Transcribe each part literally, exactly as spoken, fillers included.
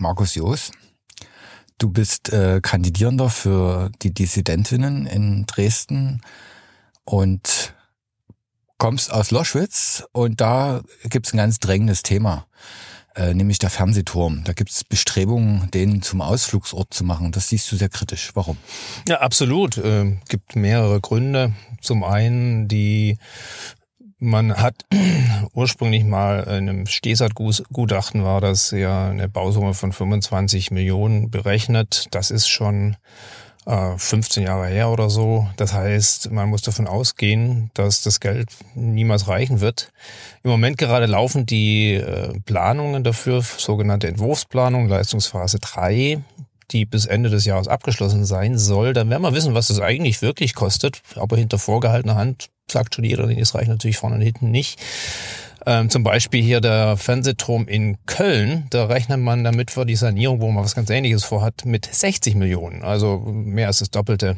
Markus Joos. Du bist äh, Kandidierender für die Dissidentinnen in Dresden und kommst aus Loschwitz, und da gibt's ein ganz drängendes Thema, äh, nämlich der Fernsehturm. Da gibt's Bestrebungen, den zum Ausflugsort zu machen. Das siehst du sehr kritisch. Warum? Ja, absolut. Äh, gibt mehrere Gründe. Zum einen die Man hat ursprünglich mal in einem Stehsat-Gutachten war das ja eine Bausumme von fünfundzwanzig Millionen berechnet. Das ist schon äh, fünfzehn Jahre her oder so. Das heißt, man muss davon ausgehen, dass das Geld niemals reichen wird. Im Moment gerade laufen die äh, Planungen dafür, sogenannte Entwurfsplanung, Leistungsphase drei, die bis Ende des Jahres abgeschlossen sein soll. Dann werden wir wissen, was das eigentlich wirklich kostet. Aber hinter vorgehaltener Hand sagt schon jeder, das reicht natürlich vorne und hinten nicht. Ähm, zum Beispiel hier der Fernsehturm in Köln, da rechnet man damit für die Sanierung, wo man was ganz Ähnliches vorhat, mit sechzig Millionen, also mehr als das Doppelte.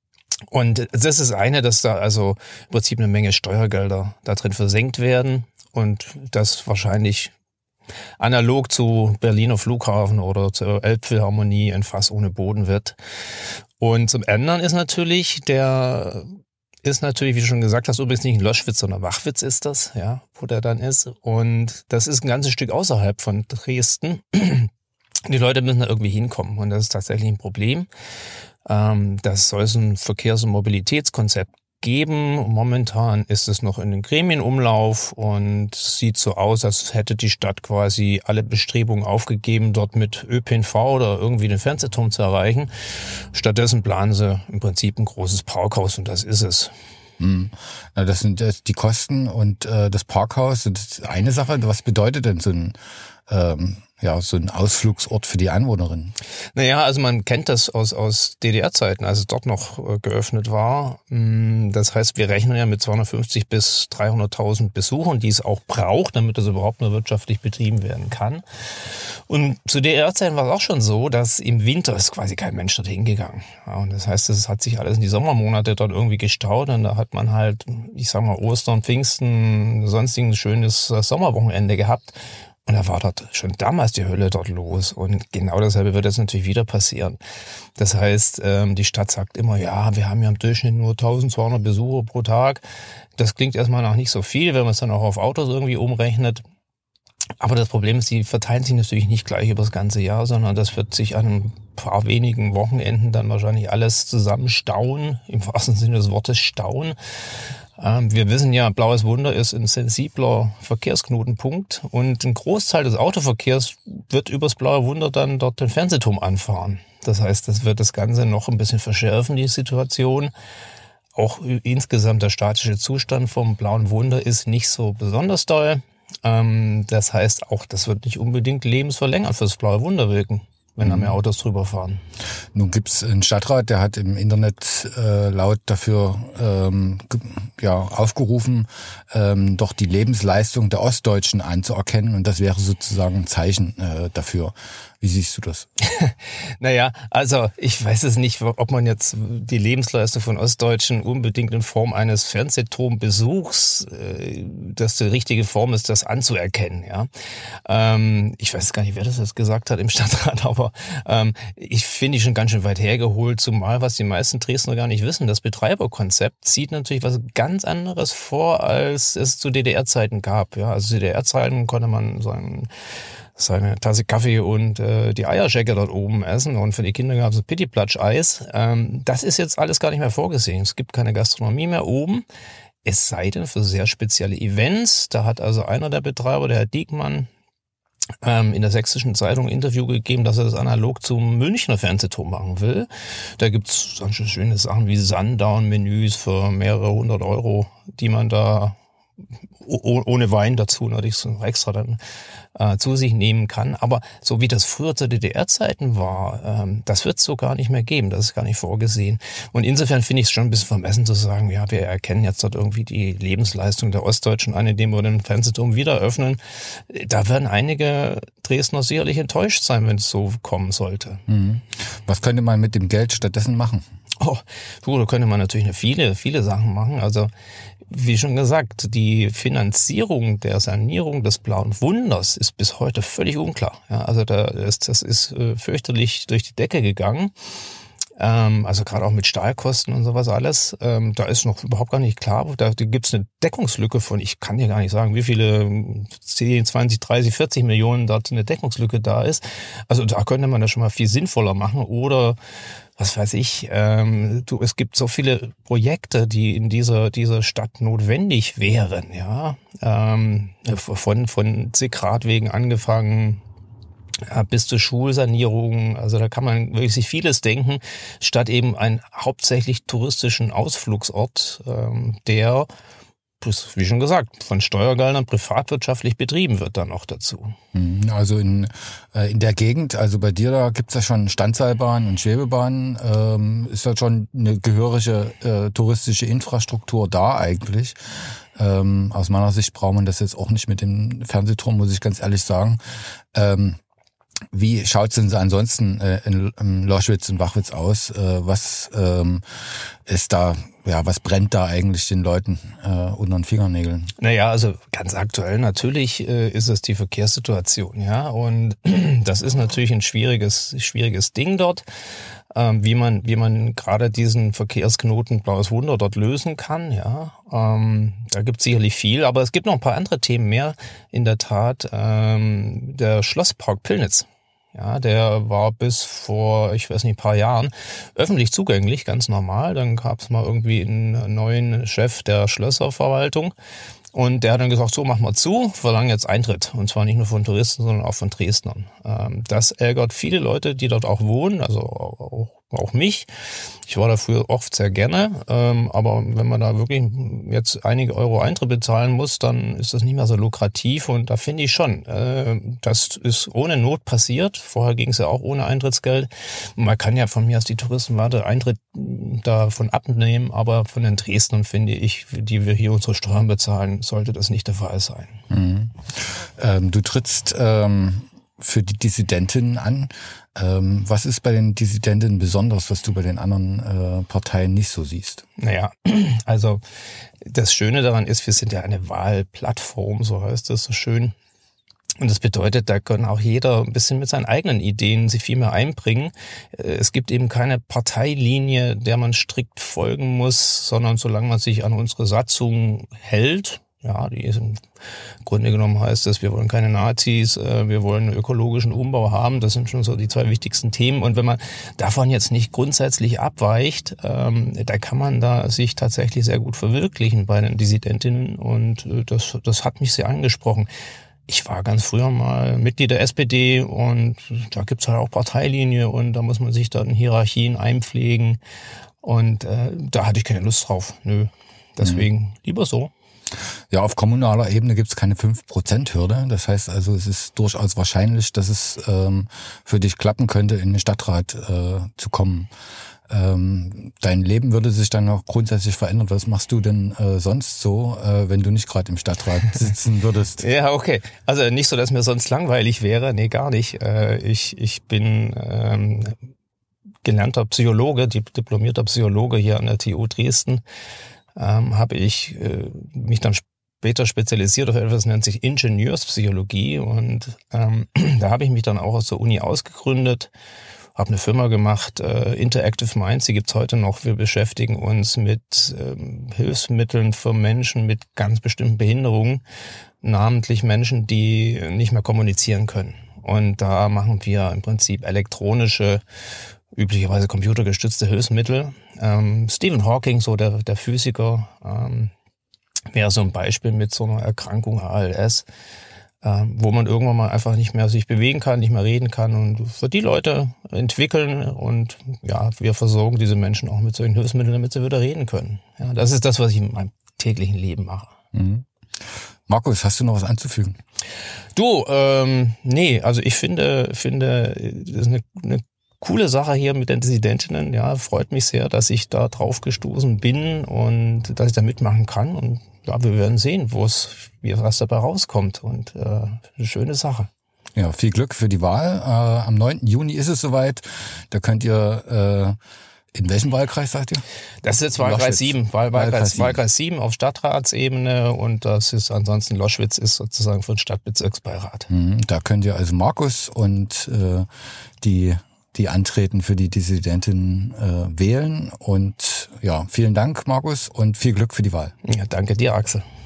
Und das ist eine, dass da also im Prinzip eine Menge Steuergelder da drin versenkt werden und das wahrscheinlich analog zu Berliner Flughafen oder zur Elbphilharmonie ein Fass ohne Boden wird. Und zum anderen ist natürlich der Ist natürlich, wie du schon gesagt hast, übrigens nicht ein Loschwitz, sondern Wachwitz ist das, ja, wo der dann ist. Und das ist ein ganzes Stück außerhalb von Dresden. Die Leute müssen da irgendwie hinkommen und das ist tatsächlich ein Problem. Ähm, das soll es ein Verkehrs- und Mobilitätskonzept geben. Momentan ist es noch in den Gremienumlauf und sieht so aus, als hätte die Stadt quasi alle Bestrebungen aufgegeben, dort mit Ö P N V oder irgendwie den Fernsehturm zu erreichen. Stattdessen planen sie im Prinzip ein großes Parkhaus und das ist es. Hm. Na, das sind äh, die Kosten und äh, das Parkhaus. Das ist eine Sache. Was bedeutet denn so ein ähm, ja, so ein Ausflugsort für die Einwohnerinnen? Naja, also man kennt das aus, aus D D R-Zeiten, als es dort noch äh, geöffnet war. Das heißt, wir rechnen ja mit zweihundertfünfzig bis dreihunderttausend Besuchern, die es auch braucht, damit das überhaupt nur wirtschaftlich betrieben werden kann. Und zu D D R-Zeiten war es auch schon so, dass im Winter ist quasi kein Mensch dort hingegangen. Ja, und das heißt, es hat sich alles in die Sommermonate dort irgendwie gestaut und da hat man halt, ich sag mal, Ostern, Pfingsten, sonstigen ein schönes Sommerwochenende gehabt. Und da war dort schon damals die Hölle dort los. Und genau dasselbe wird jetzt natürlich wieder passieren. Das heißt, die Stadt sagt immer, ja, wir haben ja im Durchschnitt nur eintausendzweihundert Besucher pro Tag. Das klingt erstmal nach nicht so viel, wenn man es dann auch auf Autos irgendwie umrechnet. Aber das Problem ist, die verteilen sich natürlich nicht gleich über das ganze Jahr, sondern das wird sich an ein paar wenigen Wochenenden dann wahrscheinlich alles zusammenstauen, im wahrsten Sinne des Wortes stauen. Wir wissen ja, Blaues Wunder ist ein sensibler Verkehrsknotenpunkt und ein Großteil des Autoverkehrs wird übers Blaue Wunder dann dort den Fernsehturm anfahren. Das heißt, das wird das Ganze noch ein bisschen verschärfen, die Situation. Auch insgesamt der statische Zustand vom Blauen Wunder ist nicht so besonders doll. Das heißt, auch das wird nicht unbedingt lebensverlängernd fürs Blaue Wunder wirken, wenn da mehr Autos drüber fahren. Nun gibt's einen Stadtrat, der hat im Internet äh, laut dafür ähm, ge- ja, aufgerufen, ähm, doch die Lebensleistung der Ostdeutschen anzuerkennen, und das wäre sozusagen ein Zeichen äh, dafür. Wie siehst du das? Naja, also ich weiß es nicht, ob man jetzt die Lebensleistung von Ostdeutschen unbedingt in Form eines Fernsehturmbesuchs, äh, das die richtige Form ist, das anzuerkennen. Ja, ähm, ich weiß gar nicht, wer das jetzt gesagt hat im Stadtrat, aber ähm, ich finde ich schon ganz schön weit hergeholt, zumal was die meisten Dresdner gar nicht wissen. Das Betreiberkonzept sieht natürlich was ganz anderes vor, als es zu D D R-Zeiten gab. Ja, also zu D D R-Zeiten konnte man sagen, seine Tasse Kaffee und äh, die Eierschecke dort oben essen und für die Kinder gab es Pittiplatsch-Eis. Ähm, das ist jetzt alles gar nicht mehr vorgesehen. Es gibt keine Gastronomie mehr oben, es sei denn für sehr spezielle Events. Da hat also einer der Betreiber, der Herr Diekmann, ähm, in der Sächsischen Zeitung ein Interview gegeben, dass er das analog zum Münchner Fernsehturm machen will. Da gibt's dann schon schöne Sachen wie Sundown-Menüs für mehrere hundert Euro, die man da ohne Wein dazu natürlich so extra dann äh, zu sich nehmen kann. Aber so wie das früher zu D D R-Zeiten war, ähm, das wird es so gar nicht mehr geben. Das ist gar nicht vorgesehen. Und insofern finde ich es schon ein bisschen vermessen zu sagen, ja, wir erkennen jetzt dort irgendwie die Lebensleistung der Ostdeutschen an, indem wir den Fernsehturm wieder öffnen. Da werden einige Dresdner sicherlich enttäuscht sein, wenn es so kommen sollte. Mhm. Was könnte man mit dem Geld stattdessen machen? Oh, du, da könnte man natürlich viele, viele Sachen machen. Also wie schon gesagt, die Finanzierung der Sanierung des Blauen Wunders ist bis heute völlig unklar. Ja, also da ist, das ist äh, fürchterlich durch die Decke gegangen. Ähm, also gerade auch mit Stahlkosten und sowas alles. Ähm, da ist noch überhaupt gar nicht klar. Da, da gibt es eine Deckungslücke von, ich kann dir gar nicht sagen, wie viele zehn, zwanzig, dreißig, vierzig Millionen dort eine Deckungslücke da ist. Also da könnte man das schon mal viel sinnvoller machen. Oder was weiß ich, ähm, du, es gibt so viele Projekte, die in dieser dieser Stadt notwendig wären, ja, ähm, von von zig Radwegen angefangen bis zur Schulsanierung. Also da kann man wirklich sich vieles denken, statt eben einen hauptsächlich touristischen Ausflugsort, ähm, der, wie schon gesagt, von Steuergeldern privatwirtschaftlich betrieben wird dann noch dazu. Also in in der Gegend, also bei dir, da gibt's ja schon Standseilbahnen und Schwebebahnen, ähm, ist ja schon eine gehörige äh, touristische Infrastruktur da eigentlich. Ähm, aus meiner Sicht braucht man das jetzt auch nicht mit dem Fernsehturm, muss ich ganz ehrlich sagen. Ähm, Wie schaut's denn so ansonsten äh, in, in Loschwitz und Wachwitz aus? Äh, was ähm, ist da, ja, was brennt da eigentlich den Leuten äh, unter den Fingernägeln? Naja, also ganz aktuell natürlich äh, ist es die Verkehrssituation, ja, und das ist natürlich ein schwieriges, schwieriges Ding dort, ähm, wie man, wie man gerade diesen Verkehrsknoten Blaues Wunder dort lösen kann, ja. Ähm, da gibt es sicherlich viel, aber es gibt noch ein paar andere Themen mehr. In der Tat, ähm, der Schlosspark Pillnitz. Ja, der war bis vor, ich weiß nicht, ein paar Jahren öffentlich zugänglich, ganz normal. Dann gab es mal irgendwie einen neuen Chef der Schlösserverwaltung und der hat dann gesagt, so, machen wir zu, verlangen jetzt Eintritt. Und zwar nicht nur von Touristen, sondern auch von Dresdnern. Das ärgert viele Leute, die dort auch wohnen, also auch, auch mich. Ich war da früher oft sehr gerne, aber wenn man da wirklich jetzt einige Euro Eintritt bezahlen muss, dann ist das nicht mehr so lukrativ. Und da finde ich schon, das ist ohne Not passiert. Vorher ging es ja auch ohne Eintrittsgeld. Man kann ja von mir aus die Touristenwarte Eintritt davon abnehmen, aber von den Dresdnern, finde ich, die wir hier unsere Steuern bezahlen, sollte das nicht der Fall sein. Mhm. Ähm, du trittst ähm, für die Dissidentinnen an. Ähm, was ist bei den Dissidentinnen besonders, was du bei den anderen äh, Parteien nicht so siehst? Naja, also das Schöne daran ist, wir sind ja eine Wahlplattform, so heißt das so schön. Und das bedeutet, da kann auch jeder ein bisschen mit seinen eigenen Ideen sich viel mehr einbringen. Es gibt eben keine Parteilinie, der man strikt folgen muss, sondern solange man sich an unsere Satzung hält, ja, die ist im Grunde genommen heißt das, wir wollen keine Nazis, wir wollen einen ökologischen Umbau haben, das sind schon so die zwei wichtigsten Themen. Und wenn man davon jetzt nicht grundsätzlich abweicht, ähm, da kann man da sich tatsächlich sehr gut verwirklichen bei den Dissidentinnen und das, das hat mich sehr angesprochen. Ich war ganz früher mal Mitglied der S P D und da gibt's halt auch Parteilinie und da muss man sich dann Hierarchien einpflegen und äh, da hatte ich keine Lust drauf. Nö, deswegen mhm. lieber so. Ja, auf kommunaler Ebene gibt's keine fünf Prozent Hürde. Das heißt also, es ist durchaus wahrscheinlich, dass es ähm, für dich klappen könnte, in den Stadtrat äh, zu kommen. Ähm, dein Leben würde sich dann auch grundsätzlich verändern. Was machst du denn äh, sonst so, äh, wenn du nicht gerade im Stadtrat sitzen würdest? Ja, okay. Also nicht so, dass mir sonst langweilig wäre. Nee, gar nicht. Äh, ich, ich bin ähm, gelernter Psychologe, diplomierter Psychologe hier an der T U Dresden. Ähm, habe ich äh, mich dann später spezialisiert auf etwas, das nennt sich Ingenieurspsychologie und ähm, da habe ich mich dann auch aus der Uni ausgegründet, habe eine Firma gemacht, äh, Interactive Minds, die gibt's heute noch. Wir beschäftigen uns mit ähm, Hilfsmitteln für Menschen mit ganz bestimmten Behinderungen, namentlich Menschen, die nicht mehr kommunizieren können. Und da machen wir im Prinzip elektronische, üblicherweise computergestützte Hilfsmittel. Ähm, Stephen Hawking, so der, der Physiker, ähm, wäre so ein Beispiel mit so einer Erkrankung A L S, ähm, wo man irgendwann mal einfach nicht mehr sich bewegen kann, nicht mehr reden kann und für die Leute entwickeln und ja, wir versorgen diese Menschen auch mit solchen Hilfsmitteln, damit sie wieder reden können. Ja, das ist das, was ich in meinem täglichen Leben mache. Mhm. Markus, hast du noch was anzufügen? Du, ähm, nee, also ich finde, finde, das ist eine, eine coole Sache hier mit den Dissidentinnen, ja, freut mich sehr, dass ich da drauf gestoßen bin und dass ich da mitmachen kann und ja, wir werden sehen, wo es, wie was dabei rauskommt und äh, eine schöne Sache. Ja, viel Glück für die Wahl. Äh, am neunten Juni ist es soweit, da könnt ihr äh, In welchem Wahlkreis, sagt ihr? Das ist jetzt Wahlkreis Loschwitz. sieben, Wahl, Wahlkreis, Wahlkreis sieben. Wahlkreis sieben auf Stadtratsebene und das ist ansonsten Loschwitz ist sozusagen für den Stadtbezirksbeirat. Mhm, da könnt ihr also Markus und äh, die, die antreten für die Dissidentin äh, wählen. Und ja, vielen Dank, Markus, und viel Glück für die Wahl. Ja, danke dir, Axel.